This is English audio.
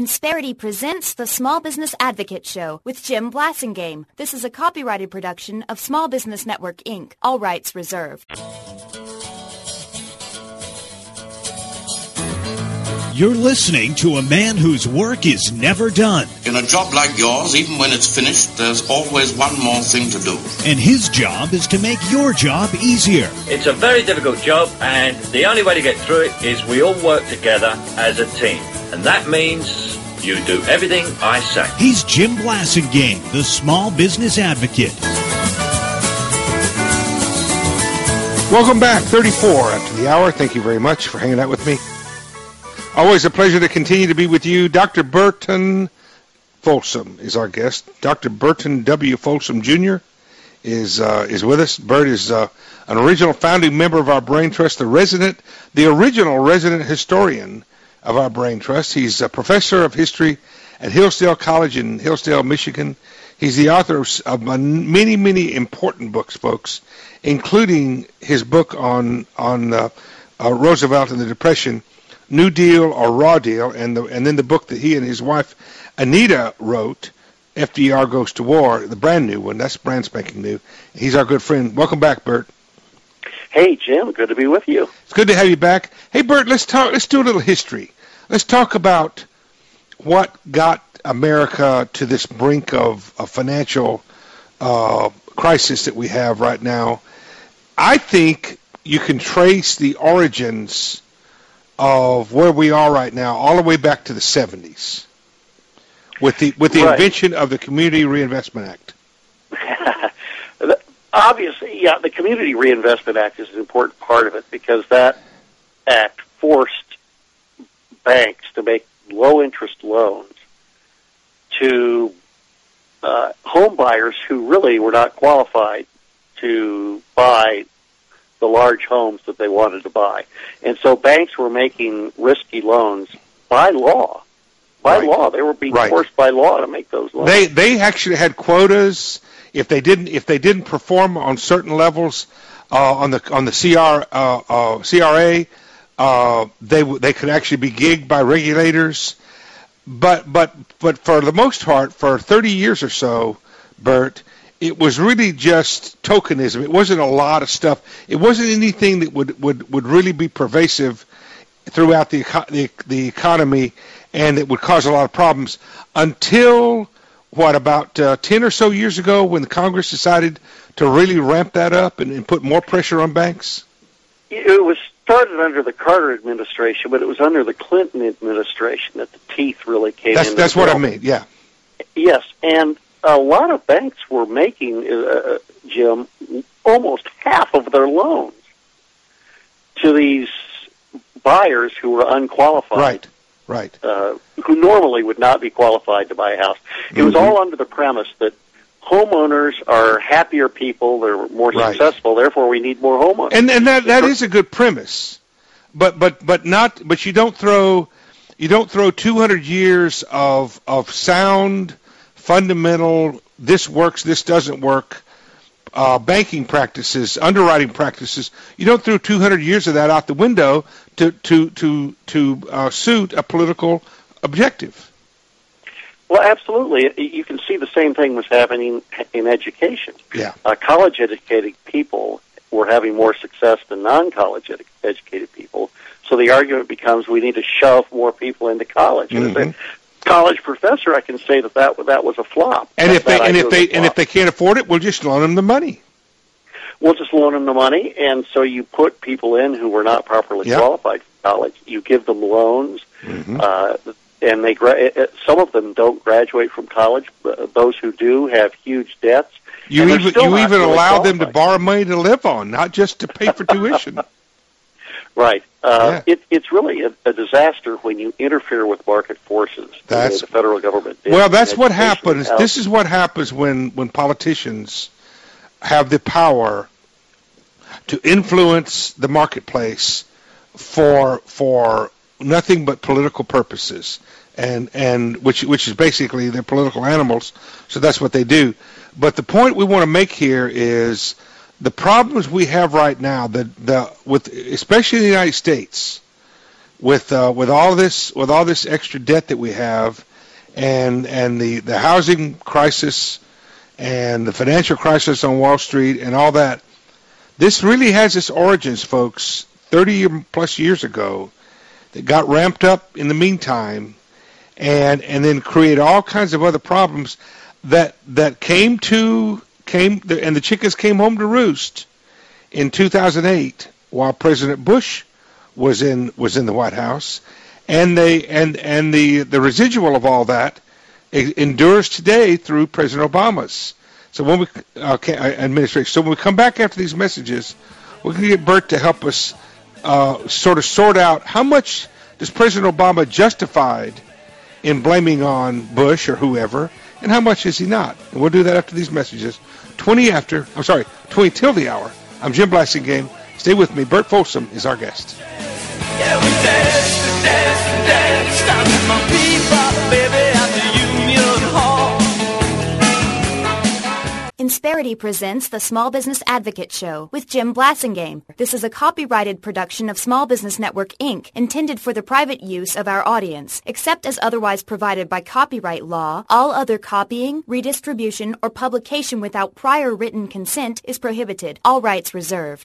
Insperity presents the Small Business Advocate Show with Jim Blasingame. This is a copyrighted production of Small Business Network, Inc., all rights reserved. You're listening to a man whose work is never done. In a job like yours, even when it's finished, there's always one more thing to do. And his job is to make your job easier. It's a very difficult job, and the only way to get through it is we all work together as a team. And that means you do everything I say. He's Jim Blasingame, the Small Business Advocate. Welcome back, 34 after the hour. Thank you very much for hanging out with me. Always a pleasure to continue to be with you. Dr. Burton Folsom is our guest. Dr. Burton W. Folsom, Jr. is with us. Bert is an original founding member of our Brain Trust, the original resident historian of our Brain Trust. He's a professor of history at Hillsdale College in Hillsdale, Michigan. He's the author of many, many important books, folks, including his book on Roosevelt and the Depression, New Deal or Raw Deal, and then the book that he and his wife Anita wrote, FDR Goes to War, the brand new one. That's brand spanking new. He's our good friend. Welcome back, Bert. Hey, Jim. Good to be with you. It's good to have you back. Hey, Bert, let's do a little history. Let's talk about what got America to this brink of financial crisis that we have right now. I think you can trace the origins of where we are right now all the way back to the 70s with the right. Invention of the Community Reinvestment Act. Obviously, yeah, the Community Reinvestment Act is an important part of it because that act forced banks to make low-interest loans to home buyers who really were not qualified to buy the large homes that they wanted to buy. And so banks were making risky loans by law. By law. They were being forced by law to make those loans. They actually had quotas. If they didn't perform on certain levels on the CRA, they could actually be gigged by regulators. But for the most part, for 30 years or so, Bert, it was really just tokenism. It wasn't a lot of stuff. It wasn't anything that would really be pervasive throughout the economy, and it would cause a lot of problems until, about 10 or so years ago when the Congress decided to really ramp that up and put more pressure on banks? It was started under the Carter administration, but it was under the Clinton administration that the teeth really came in. That's what I mean, yeah. Yes, and a lot of banks were making, Jim, almost half of their loans to these buyers who were unqualified. Right. Who normally would not be qualified to buy a house. It was all under the premise that homeowners are happier people, they're more successful, therefore we need more homeowners. And that is a good premise. But you don't throw 200 years of sound, fundamental, this works, this doesn't work, banking practices, underwriting practices. You don't throw 200 years of that out the window to suit a political objective. Well, absolutely. You can see the same thing was happening in education. Yeah. College-educated people were having more success than non-college educated people. So the argument becomes we need to shove more people into college. And as a college professor, I can say that was a flop. And if they can't afford it, we'll just loan them the money. We'll just loan them the money, and so you put people in who were not properly qualified for college. You give them loans, and some of them don't graduate from college. Those who do have huge debts. You even allow them to borrow money to live on, not just to pay for tuition. Right. It's really a disaster when you interfere with market forces. That's the federal government did. Well, that's what happens. This is what happens when politicians have the power to influence the marketplace for nothing but political purposes, and which is basically they're political animals. So that's what they do. But the point we want to make here is the problems we have right now, especially in the United States, with all this extra debt that we have, and the housing crisis and the financial crisis on Wall Street and all that. This really has its origins, folks, 30+ years ago, that got ramped up in the meantime, and then created all kinds of other problems that came, and the chickens came home to roost in 2008 while President Bush was in the White House, and the residual of all that endures today through President Obama's. So when we administration. So when we come back after these messages, we're going to get Bert to help us sort of sort out how much does President Obama justified in blaming on Bush or whoever, and how much is he not? And we'll do that after these messages. 20 till the hour. I'm Jim Blasingame. Stay with me. Bert Folsom is our guest. Yeah, we dance, stop my bebop, baby, at the Union Hall. Insperity presents the Small Business Advocate Show with Jim Blasingame. This is a copyrighted production of Small Business Network, Inc., intended for the private use of our audience. Except as otherwise provided by copyright law, all other copying, redistribution, or publication without prior written consent is prohibited. All rights reserved.